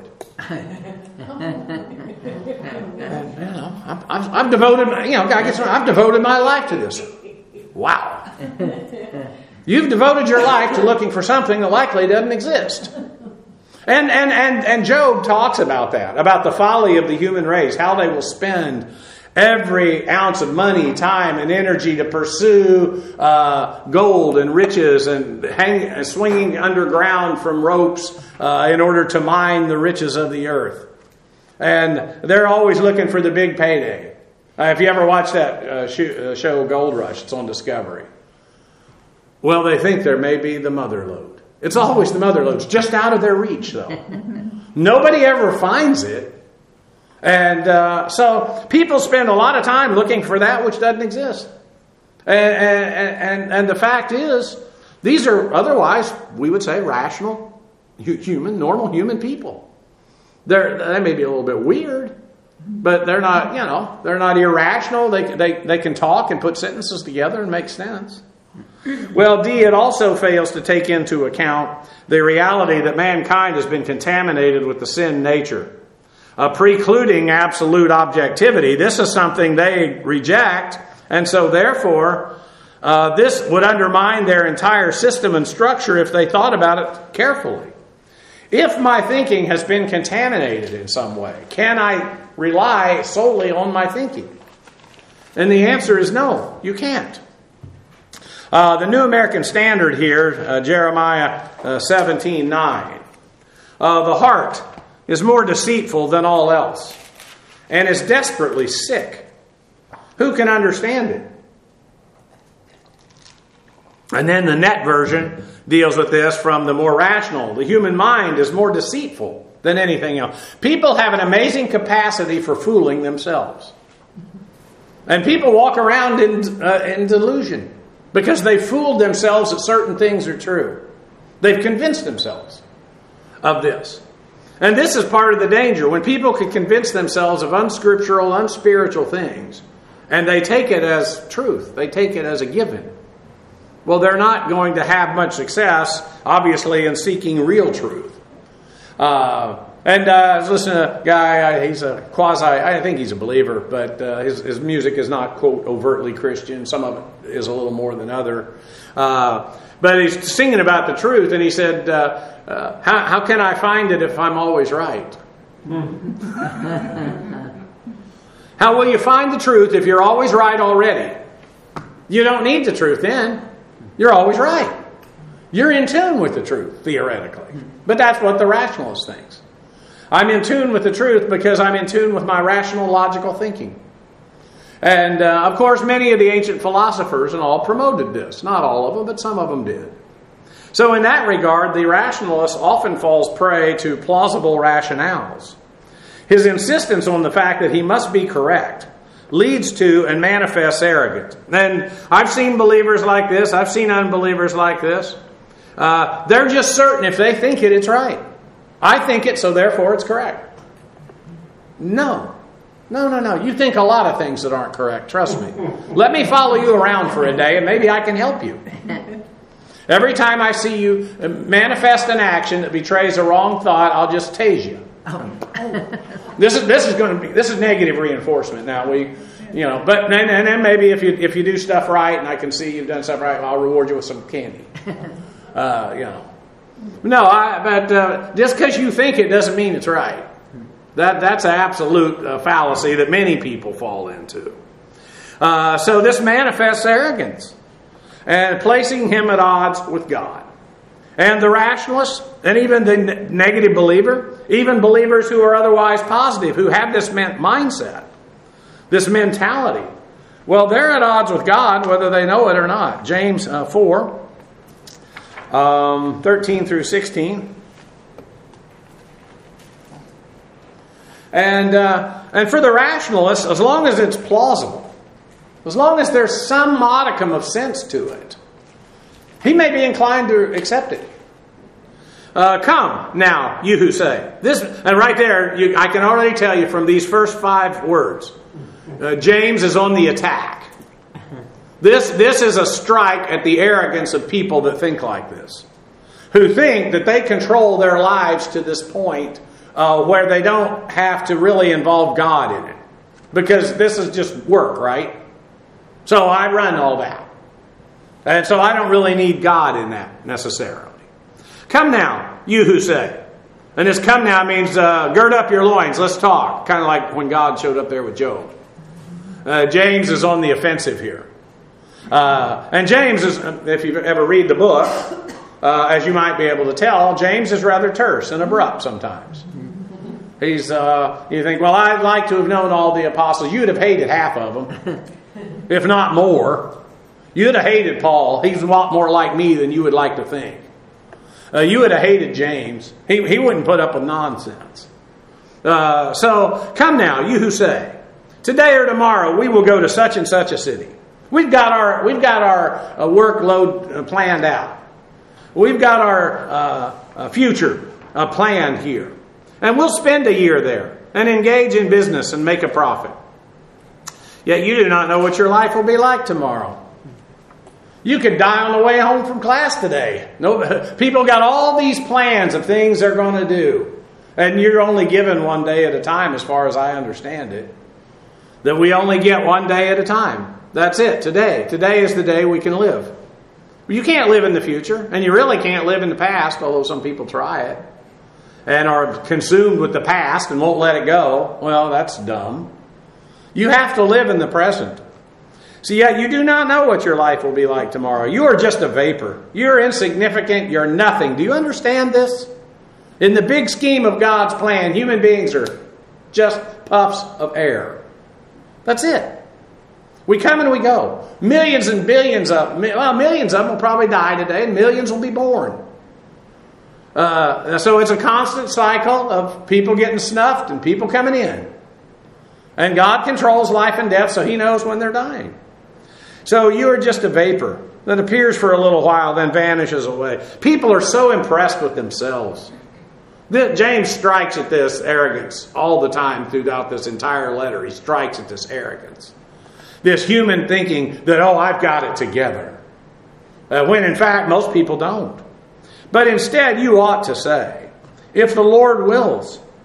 And, you know, I'm, I'm, I'm devoted. You know, I guess I've devoted my life to this. Wow! You've devoted your life to looking for something that likely doesn't exist. And and and and Job talks about that, about the folly of the human race, how they will spend every ounce of money, time, and energy to pursue uh, gold and riches and hang, swinging underground from ropes uh, in order to mine the riches of the earth. And they're always looking for the big payday. Uh, if you ever watch that uh, show, uh, show Gold Rush, it's on Discovery. Well, they think there may be the mother lode. It's always the mother lode. It's just out of their reach, though. Nobody ever finds it. And uh, so people spend a lot of time looking for that which doesn't exist. And, and, and, and the fact is, these are otherwise, we would say, rational, human, normal human people. They're, they may be a little bit weird, but they're not, you know, they're not irrational. They, they, they can talk and put sentences together and make sense. Well, D, it also fails to take into account the reality that mankind has been contaminated with the sin nature. Uh, precluding absolute objectivity. This is something they reject, and so therefore uh, this would undermine their entire system and structure if they thought about it carefully. If my thinking has been contaminated in some way, can I rely solely on my thinking? And the answer is no, you can't. Uh, the New American Standard here, uh, Jeremiah uh, seventeen nine. Uh, the heart is more deceitful than all else, and is desperately sick. Who can understand it? And then the Net version deals with this from the more rational. The human mind is more deceitful than anything else. People have an amazing capacity for fooling themselves. And people walk around in, uh, in delusion because they fooled themselves that certain things are true. They've convinced themselves of this. And this is part of the danger. When people can convince themselves of unscriptural, unspiritual things, and they take it as truth, they take it as a given, well, they're not going to have much success, obviously, in seeking real truth. Uh, And uh, I was listening to a guy, I, he's a quasi, I think he's a believer, but uh, his, his music is not, quote, overtly Christian. Some of it is a little more than other. Uh, but he's singing about the truth, and he said, uh, uh, how, how can I find it if I'm always right? How will you find the truth if you're always right already? You don't need the truth then. You're always right. You're in tune with the truth, theoretically. But that's what the rationalist thinks. I'm in tune with the truth because I'm in tune with my rational, logical thinking. And, uh, of course, many of the ancient philosophers and all promoted this. Not all of them, but some of them did. So in that regard, the rationalist often falls prey to plausible rationales. His insistence on the fact that he must be correct leads to and manifests arrogance. And I've seen believers like this. I've seen unbelievers like this. Uh, they're just certain if they think it, it's right. I think it, so therefore it's correct. No. No, no, no. You think a lot of things that aren't correct. Trust me. Let me follow you around for a day and maybe I can help you. Every time I see you manifest an action that betrays a wrong thought, I'll just tase you. This is this is going to be this is negative reinforcement. Now we, you know, but and, and then maybe if you if you do stuff right and I can see you've done stuff right, I'll reward you with some candy. Uh, you know, no, I, but uh, just because you think it doesn't mean it's right. That that's an absolute uh, fallacy that many people fall into. Uh, so this manifests arrogance and placing him at odds with God. And the rationalist, and even the ne- negative believer, even believers who are otherwise positive, who have this man- mindset, this mentality, well, they're at odds with God whether they know it or not. James uh, four, um, thirteen through sixteen. And, uh, and for the rationalist, as long as it's plausible, as long as there's some modicum of sense to it, he may be inclined to accept it. Uh, come, now, you who say. This, and right there, you, I can already tell you from these first five words, uh, James is on the attack. This, this is a strike at the arrogance of people that think like this, who think that they control their lives to this point uh, where they don't have to really involve God in it. Because this is just work, right? So I run all that. And so I don't really need God in that necessarily. Come now, you who say. And this come now means uh, gird up your loins, let's talk. Kind of like when God showed up there with Job. Uh, James is on the offensive here. Uh, and James is, if you ever read the book, uh, as you might be able to tell, James is rather terse and abrupt sometimes. He's, uh, you think, well, I'd like to have known all the apostles. You'd have hated half of them, if not more. You'd have hated Paul. He's a lot more like me than you would like to think. Uh, you would have hated James. He, he wouldn't put up with nonsense. Uh, so, come now, you who say, today or tomorrow we will go to such and such a city. We've got our we've got our uh, workload planned out. We've got our uh, uh, future uh, planned here. And we'll spend a year there and engage in business and make a profit. Yet you do not know what your life will be like tomorrow. You could die on the way home from class today. No, people got all these plans of things they're going to do. And you're only given one day at a time as far as I understand it. That we only get one day at a time. That's it, today. Today is the day we can live. You can't live in the future, and you really can't live in the past, although some people try it. And are consumed with the past and won't let it go. Well, that's dumb. You have to live in the present. So yet you do not know what your life will be like tomorrow. You are just a vapor. You're insignificant. You're nothing. Do you understand this? In the big scheme of God's plan, human beings are just puffs of air. That's it. We come and we go. Millions and billions of, well, millions of them will probably die today, and millions will be born. Uh, so it's a constant cycle of people getting snuffed and people coming in. And God controls life and death, so He knows when they're dying. So you are just a vapor that appears for a little while, then vanishes away. People are so impressed with themselves. James strikes at this arrogance all the time throughout this entire letter. He strikes at this arrogance. This human thinking that, oh, I've got it together. Uh, when in fact, most people don't. But instead, you ought to say, if the Lord wills,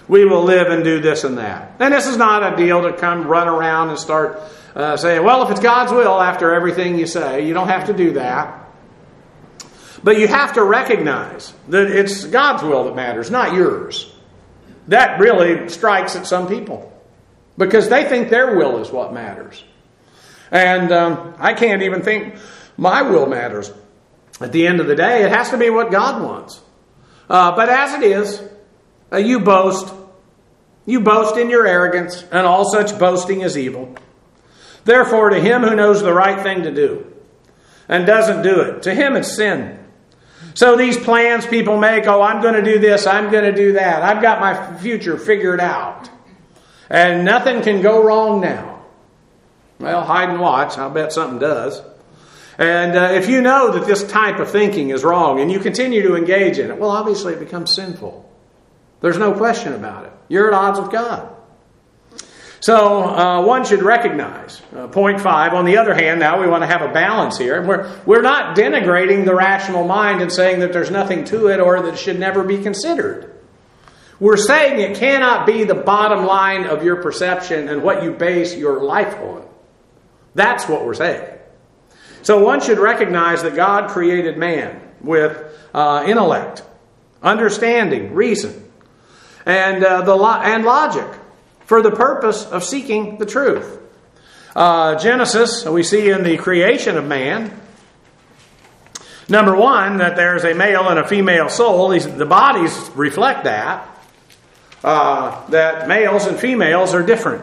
We will live and do this and that. And this is not a deal to come run around and start uh, saying, well, if it's God's will after everything you say, you don't have to do that. But you have to recognize that it's God's will that matters, not yours. That really strikes at some people because they think their will is what matters. And um, I can't even think my will matters. At the end of the day, it has to be what God wants. Uh, but as it is, uh, you boast. You boast in your arrogance, and all such boasting is evil. Therefore, to him who knows the right thing to do and doesn't do it, to him it's sin. So these plans people make, oh, I'm going to do this, I'm going to do that. I've got my future figured out. And nothing can go wrong now. Well, hide and watch. I'll bet something does. And uh, if you know that this type of thinking is wrong and you continue to engage in it, well, obviously it becomes sinful. There's no question about it. You're at odds with God. So uh, one should recognize. Uh, point five, on the other hand, now we want to have a balance here. And we're, we're not denigrating the rational mind and saying that there's nothing to it or that it should never be considered. We're saying it cannot be the bottom line of your perception and what you base your life on. That's what we're saying. So one should recognize that God created man with uh, intellect, understanding, reason, and uh, the lo- and logic for the purpose of seeking the truth. Uh, Genesis, we see in the creation of man, number one, that there's a male and a female soul. These, the bodies reflect that, uh, that males and females are different.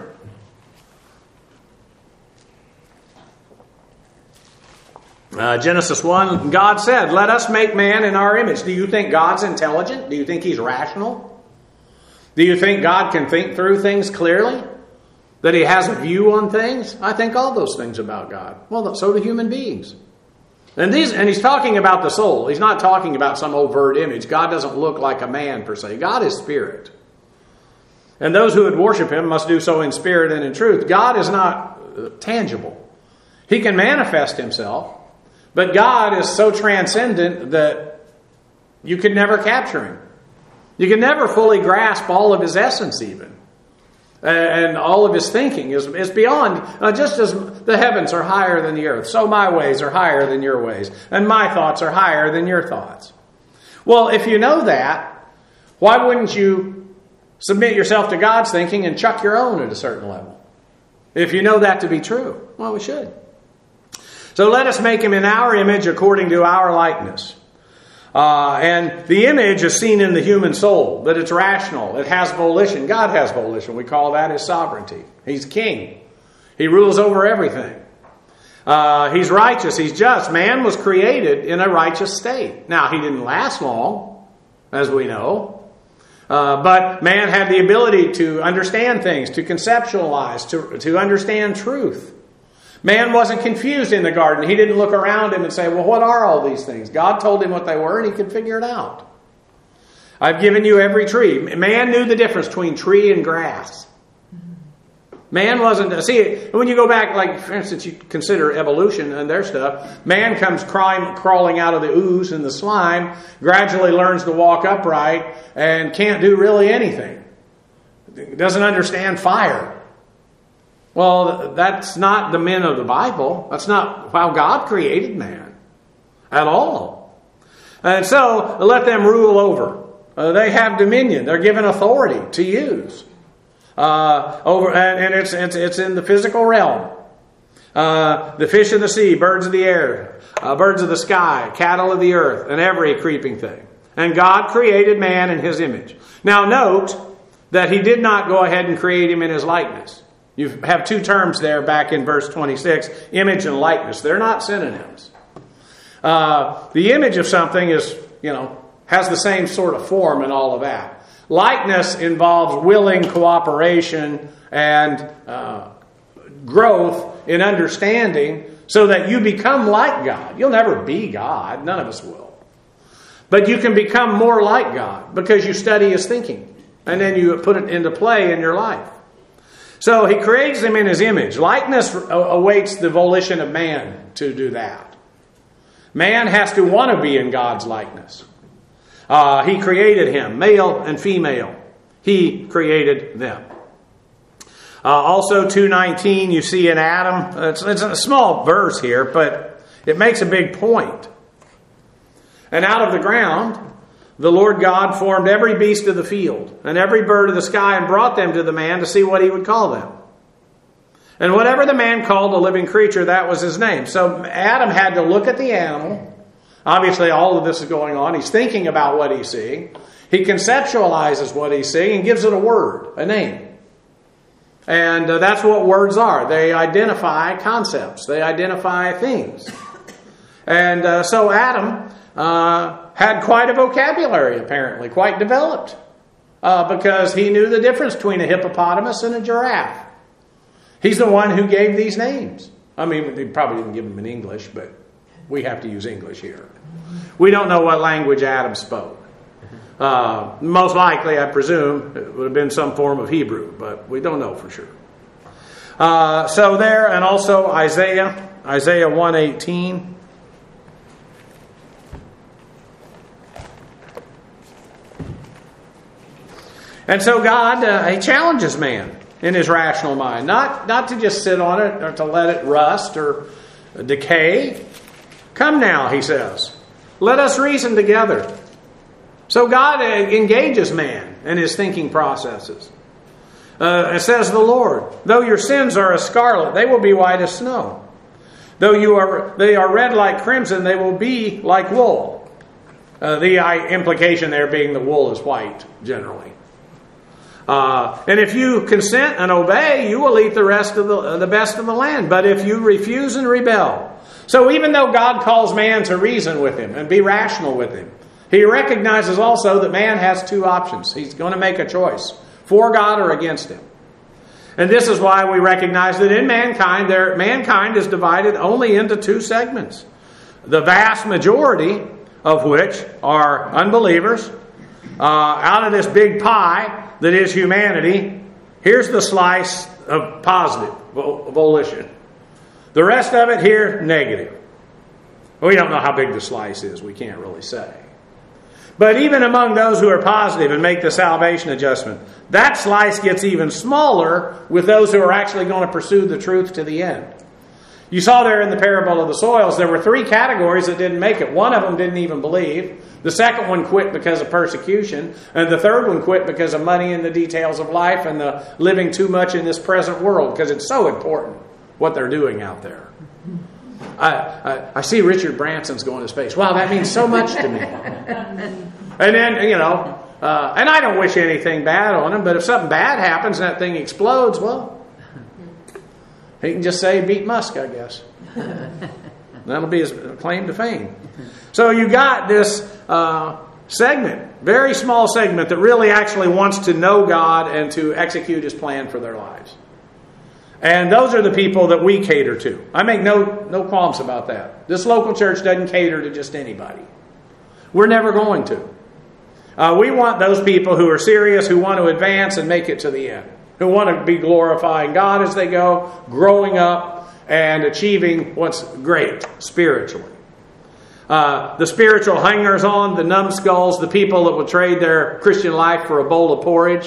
Uh, Genesis one, God said, let us make man in our image. Do you think God's intelligent? Do you think He's rational? Do you think God can think through things clearly? That He has a view on things? I think all those things about God. Well, so do human beings. And these, and He's talking about the soul. He's not talking about some overt image. God doesn't look like a man per se. God is spirit. And those who would worship Him must do so in spirit and in truth. God is not uh, tangible. He can manifest Himself. But God is so transcendent that you can never capture Him. You can never fully grasp all of His essence even. And all of His thinking is, is beyond. Uh, just as the heavens are higher than the earth, so my ways are higher than your ways. And my thoughts are higher than your thoughts. Well, if you know that, why wouldn't you submit yourself to God's thinking and chuck your own at a certain level? If you know that to be true, well, we should. So let us make Him in our image according to our likeness. Uh, and the image is seen in the human soul, that it's rational, it has volition. God has volition. We call that His sovereignty. He's king. He rules over everything. Uh, he's righteous. He's just. Man was created in a righteous state. Now, he didn't last long, as we know. Uh, but man had the ability to understand things, to conceptualize, to, to understand truth. Man wasn't confused in the garden. He didn't look around him and say, well, what are all these things? God told him what they were and he could figure it out. I've given you every tree. Man knew the difference between tree and grass. Man wasn't... See, when you go back, like, for instance, you consider evolution and their stuff, man comes crawling, crawling out of the ooze and the slime, gradually learns to walk upright, and can't do really anything. Doesn't understand fire. Well, that's not the men of the Bible. That's not how God created man at all. And so, let them rule over. Uh, they have dominion. They're given authority to use. Uh, over, and, and it's, it's, it's in the physical realm. Uh, the fish of the sea, birds of the air, uh, birds of the sky, cattle of the earth, and every creeping thing. And God created man in His image. Now note that He did not go ahead and create him in His likeness. You have two terms there back in verse twenty-six, image and likeness. They're not synonyms. Uh, the image of something is, you know, has the same sort of form and all of that. Likeness involves willing cooperation and uh, growth in understanding so that you become like God. You'll never be God. None of us will. But you can become more like God because you study His thinking and then you put it into play in your life. So He creates them in His image. Likeness awaits the volition of man to do that. Man has to want to be in God's likeness. Uh, he created him, male and female. He created them. Uh, also, two nineteen, you see in Adam, it's, it's a small verse here, but it makes a big point. And out of the ground, the Lord God formed every beast of the field and every bird of the sky and brought them to the man to see what he would call them. And whatever the man called a living creature, that was his name. So Adam had to look at the animal. Obviously, all of this is going on. He's thinking about what he's seeing. He conceptualizes what he's seeing and gives it a word, a name. And uh, that's what words are. They identify concepts. They identify things. And uh, so Adam uh, had quite a vocabulary, apparently, quite developed. Uh, because he knew the difference between a hippopotamus and a giraffe. He's the one who gave these names. I mean, they probably didn't give them in English, but we have to use English here. We don't know what language Adam spoke. Uh, most likely, I presume, it would have been some form of Hebrew, but we don't know for sure. Uh, so there, and also Isaiah, Isaiah one eighteen. And so God, uh, He challenges man in his rational mind. Not, not to just sit on it or to let it rust or decay. Come now, He says. Let us reason together. So God engages man in his thinking processes. Uh, it says the Lord, though your sins are as scarlet, they will be white as snow. Though you are, they are red like crimson, they will be like wool. Uh, the uh, implication there being the wool is white, generally. Uh, and if you consent and obey, you will eat the rest of the, uh, the best of the land. But if you refuse and rebel. So even though God calls man to reason with Him and be rational with Him, He recognizes also that man has two options. He's going to make a choice for God or against Him. And this is why we recognize that in mankind, there, mankind is divided only into two segments. The vast majority of which are unbelievers. Uh, out of this big pie that is humanity, here's the slice of positive volition. The rest of it here, negative. We don't know how big the slice is. We can't really say. But even among those who are positive and make the salvation adjustment, that slice gets even smaller with those who are actually going to pursue the truth to the end. You saw there in the parable of the soils, there were three categories that didn't make it. One of them didn't even believe. The second one quit because of persecution. And the third one quit because of money and the details of life and the living too much in this present world, because it's so important what they're doing out there. I, I, I see Richard Branson's going to space. Wow, that means so much to me. And then, you know, uh, and I don't wish anything bad on him, but if something bad happens and that thing explodes, well, he can just say beat Musk, I guess. That'll be his claim to fame. So you got this uh, segment, very small segment, that really actually wants to know God and to execute His plan for their lives. And those are the people that we cater to. I make no, no qualms about that. This local church doesn't cater to just anybody. We're never going to. Uh, we want those people who are serious, who want to advance and make it to the end. Who want to be glorifying God as they go, growing up, and achieving what's great spiritually. Uh, the spiritual hangers-on, the numbskulls, the people that will trade their Christian life for a bowl of porridge.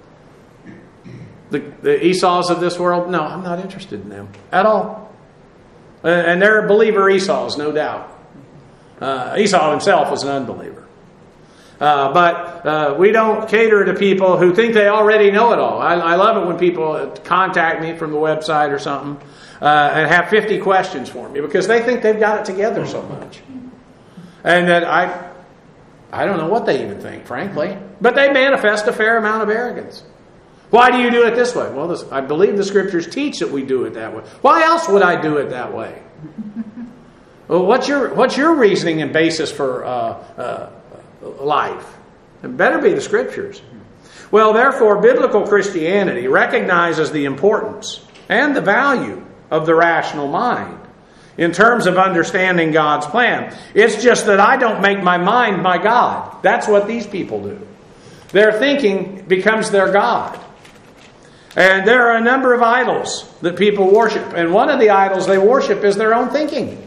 The, the Esau's of this world, no, I'm not interested in them at all. And, and they're believer Esau's, no doubt. Uh, Esau himself was an unbeliever. Uh, but uh, we don't cater to people who think they already know it all. I, I love it when people contact me from the website or something uh, and have fifty questions for me because they think they've got it together so much. And that I, I don't know what they even think, frankly. But they manifest a fair amount of arrogance. Why do you do it this way? Well, this, I believe the Scriptures teach that we do it that way. Why else would I do it that way? Well, what's your what's your reasoning and basis for uh, uh, life? It better be the Scriptures. Well, therefore, biblical Christianity recognizes the importance and the value of the rational mind in terms of understanding God's plan. It's just that I don't make my mind my God. That's what these people do. Their thinking becomes their God. And there are a number of idols that people worship. And one of the idols they worship is their own thinking.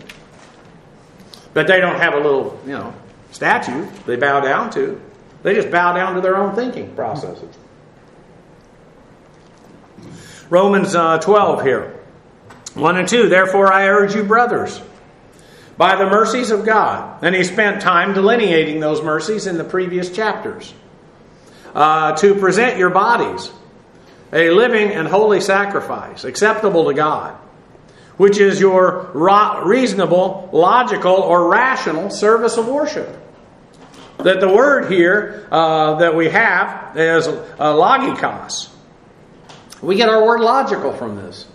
But they don't have a little, you know, statue they bow down to. They just bow down to their own thinking processes. Romans uh, twelve here. one and two. Therefore I urge you, brothers, by the mercies of God. And he spent time delineating those mercies in the previous chapters. Uh, to present your bodies a living and holy sacrifice, acceptable to God, which is your ra- reasonable, logical, or rational service of worship. That the word here uh, that we have is uh, logikos. We get our word logical from this.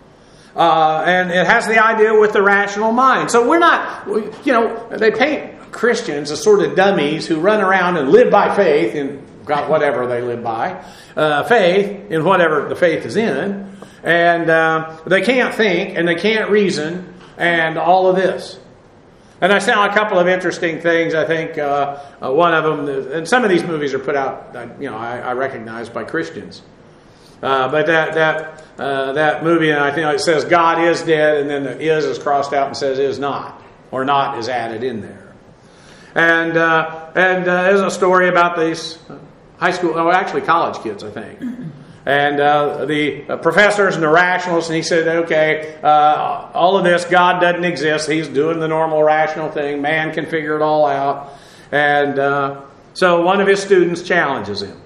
Uh, and it has the idea with the rational mind. So we're not, you know, they paint Christians as sort of dummies who run around and live by faith in God, whatever they live by, uh, faith in whatever the faith is in, and uh, they can't think and they can't reason and all of this. And I saw a couple of interesting things. I think uh, uh, one of them, and some of these movies are put out, you know, I, I recognize by Christians. Uh, but that that uh, that movie, and I think it says God is dead, and then the is is crossed out and says is not, or not is added in there. And uh, and uh, there's a story about these high school, oh, actually college kids, I think. And uh, the uh, professors and the rationalists, and he said, okay, uh, all of this, God doesn't exist. He's doing the normal rational thing. Man can figure it all out. And uh, so one of his students challenges him.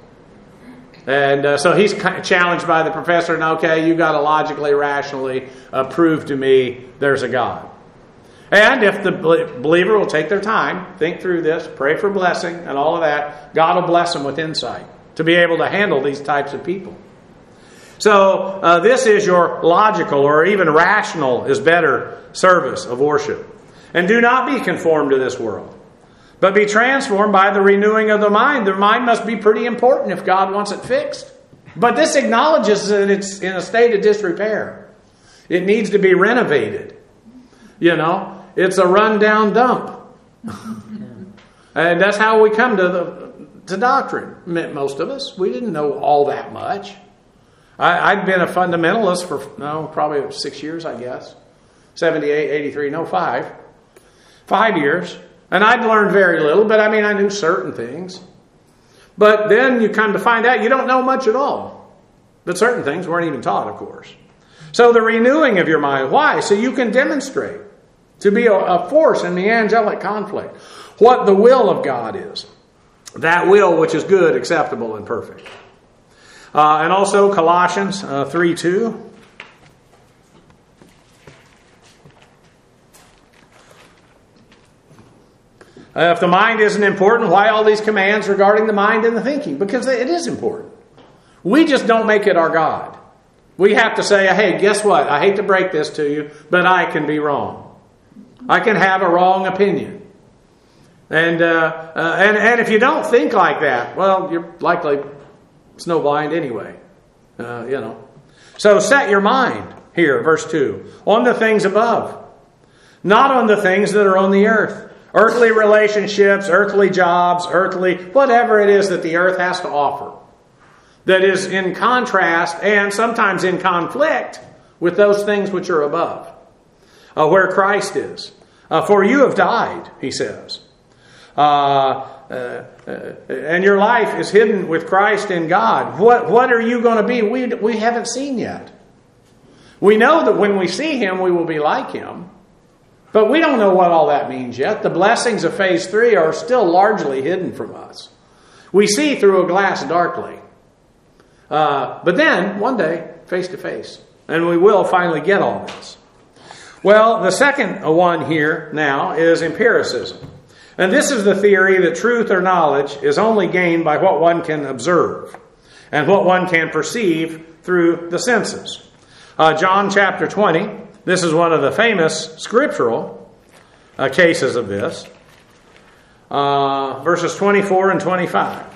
And uh, so he's challenged by the professor, and okay, you got to logically, rationally uh, prove to me there's a God. And if the believer will take their time, think through this, pray for blessing and all of that, God will bless them with insight to be able to handle these types of people. So uh, this is your logical or even rational is better service of worship. And do not be conformed to this world, but be transformed by the renewing of the mind. The mind must be pretty important if God wants it fixed. But this acknowledges that it's in a state of disrepair. It needs to be renovated. You know, it's a run-down dump. And that's how we come to the to doctrine. Most of us, we didn't know all that much. I, I'd been a fundamentalist for, no, probably six years, I guess. seventy-eight, eighty-three, no, five. Five years. And I'd learned very little, but I mean, I knew certain things. But then you come to find out you don't know much at all. But certain things weren't even taught, of course. So the renewing of your mind. Why? So you can demonstrate to be a, a force in the angelic conflict what the will of God is. That will which is good, acceptable, and perfect. Uh, and also Colossians uh, three two. Uh, if the mind isn't important, why all these commands regarding the mind and the thinking? Because it is important. We just don't make it our God. We have to say, hey, guess what? I hate to break this to you, but I can be wrong. I can have a wrong opinion. And uh, uh, and, and if you don't think like that, well, you're likely snowblind anyway. Uh, you know. So set your mind here, verse two, on the things above, not on the things that are on the earth. Earthly relationships, earthly jobs, earthly, whatever it is that the earth has to offer. That is in contrast and sometimes in conflict with those things which are above. Uh, where Christ is. Uh, for you have died, he says. Uh, uh, uh, and your life is hidden with Christ in God. What, what are you going to be? We, we haven't seen yet. We know that when we see him, we will be like him. But we don't know what all that means yet. The blessings of phase three are still largely hidden from us. We see through a glass darkly. Uh, but then, one day, face to face. And we will finally get all this. Well, the second one here now is empiricism. And this is the theory that truth or knowledge is only gained by what one can observe and what one can perceive through the senses. Uh, John chapter twenty, this is one of the famous scriptural uh, cases of this. Uh, verses twenty-four and twenty-five.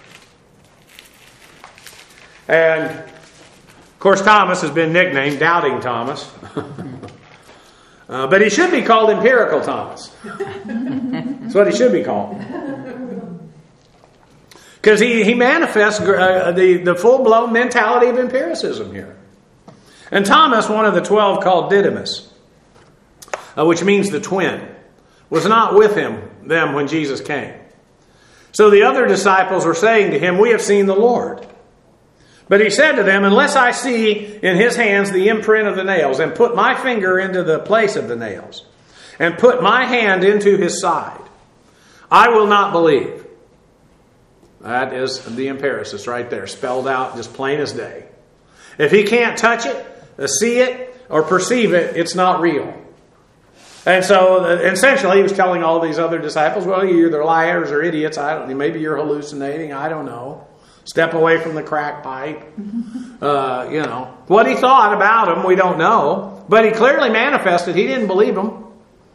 And, of course, Thomas has been nicknamed Doubting Thomas. uh, but he should be called Empirical Thomas. That's what he should be called. Because he, he manifests uh, the, the full-blown mentality of empiricism here. And Thomas, one of the twelve called Didymus, uh, which means the twin, was not with him, them, when Jesus came. So the other disciples were saying to him, we have seen the Lord. But he said to them, unless I see in his hands the imprint of the nails, and put my finger into the place of the nails, and put my hand into his side, I will not believe. That is the empiricist right there, spelled out just plain as day. If he can't touch it, see it, or perceive it, it's not real. And so, essentially, he was telling all these other disciples, well, you're either liars or idiots. I don't. Maybe you're hallucinating. I don't know. Step away from the crack pipe. Uh, you know. What he thought about him, we don't know. But he clearly manifested he didn't believe him.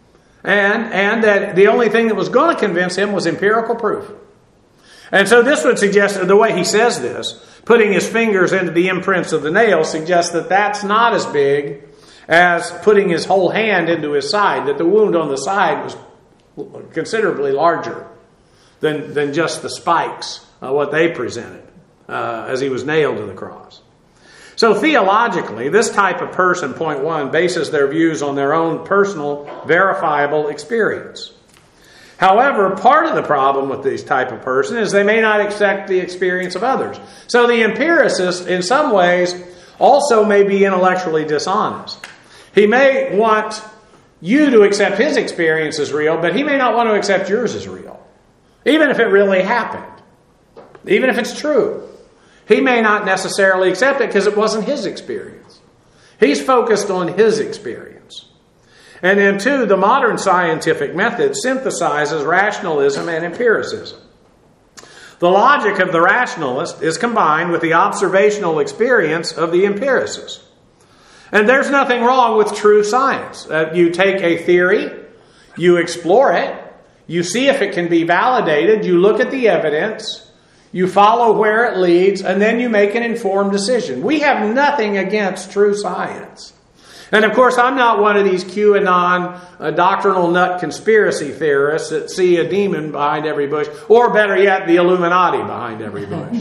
And, and that the only thing that was going to convince him was empirical proof. And so this would suggest, that the way he says this, putting his fingers into the imprints of the nails, suggests that that's not as big as putting his whole hand into his side, that the wound on the side was considerably larger than, than just the spikes, uh, what they presented uh, as he was nailed to the cross. So theologically, this type of person, point one, bases their views on their own personal, verifiable experience. However, part of the problem with this type of person is they may not accept the experience of others. So the empiricist, in some ways, also may be intellectually dishonest. He may want you to accept his experience as real, but he may not want to accept yours as real. Even if it really happened. Even if it's true. He may not necessarily accept it because it wasn't his experience. He's focused on his experience. And then two, the modern scientific method synthesizes rationalism and empiricism. The logic of the rationalist is combined with the observational experience of the empiricist. And there's nothing wrong with true science. Uh, you take a theory, you explore it, you see if it can be validated, you look at the evidence, you follow where it leads, and then you make an informed decision. We have nothing against true science. And of course, I'm not one of these QAnon uh, doctrinal nut conspiracy theorists that see a demon behind every bush, or better yet, the Illuminati behind every bush.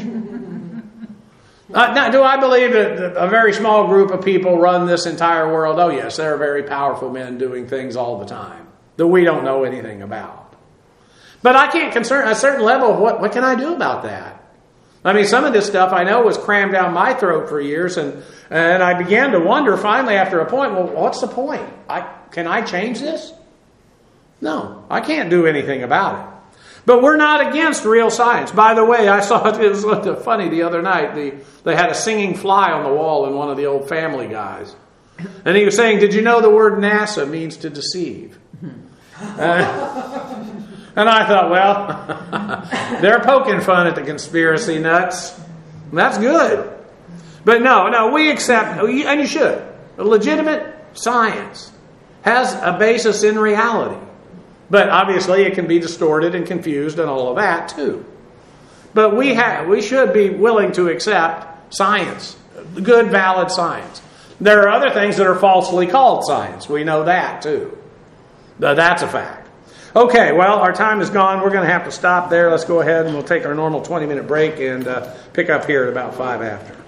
Uh, now, do I believe that a very small group of people run this entire world? Oh yes, there are very powerful men doing things all the time that we don't know anything about. But I can't concern a certain level of what, what can I do about that? I mean, some of this stuff I know was crammed down my throat for years, and, and I began to wonder finally after a point, well, what's the point? I, can I change this? No, I can't do anything about it. But we're not against real science. By the way, I saw it, it was funny the other night. The, they had a singing fly on the wall in one of the old Family Guys. And he was saying, did you know the word NASA means to deceive? Uh, and I thought, well, they're poking fun at the conspiracy nuts. That's good. But no, no, we accept, and you should, a legitimate science has a basis in reality. But obviously it can be distorted and confused and all of that too. But we have, we should be willing to accept science, good, valid science. There are other things that are falsely called science. We know that too. That's a fact. Okay, well, our time is gone. We're going to have to stop there. Let's go ahead and we'll take our normal twenty minute break and uh, pick up here at about five after.